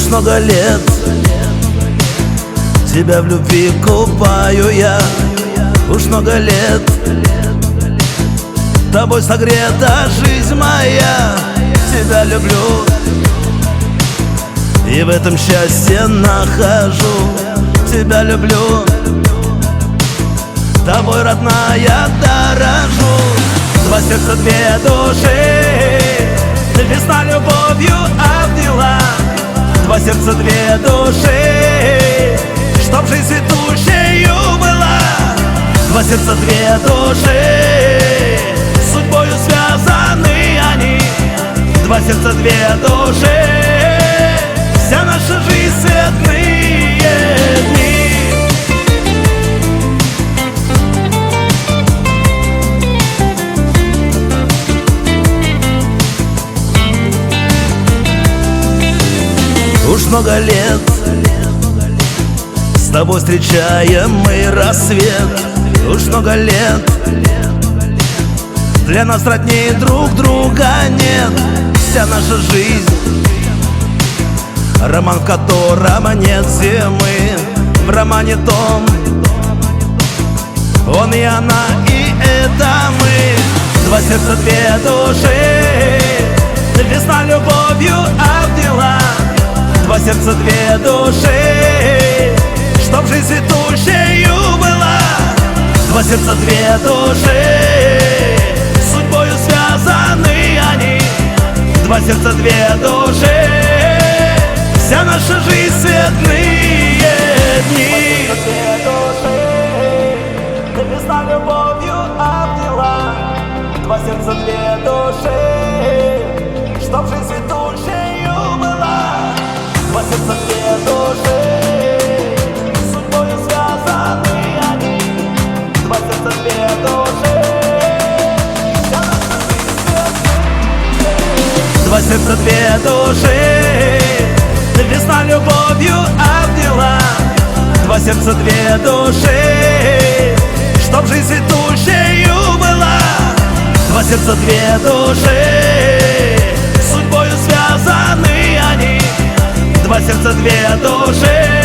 много лет тебя в любви купаю я. Уж много лет тобой согрета жизнь моя. Тебя люблю и в этом счастье нахожу. Тебя люблю, тобой, родная, дорожу. Два сердца, две души, весна любовью обняла. Два сердца, две души, чтоб жизнь цветущею была. Два сердца, две души, судьбою связаны они. Два сердца, две души, вся наша жизнь светлые дни. Уж много лет с тобой встречаем мы рассвет. Уж много лет для нас родней друг друга нет. Вся наша жизнь — роман, в котором нет зимы. В романе том он и она, и это мы. Два сердца, две души, весна любовью обняла. Два сердца, две души, чтоб жизнь цветущею была. Два сердца, две души, судьбою связаны они. Два сердца, две души, вся наша жизнь светлые дни. Весна любовью обняла. Два сердца, две души, чтоб жизнь цветущею была. Два сердца, две души, судьбою связаны они. Два сердца, две души, вся наша жизнь светлые. Два сердца, две души, весна любовью обняла. Два сердца, две души, чтоб жизнь цветущею была. Два сердца, две души, судьбою связаны они. Два сердца, две души,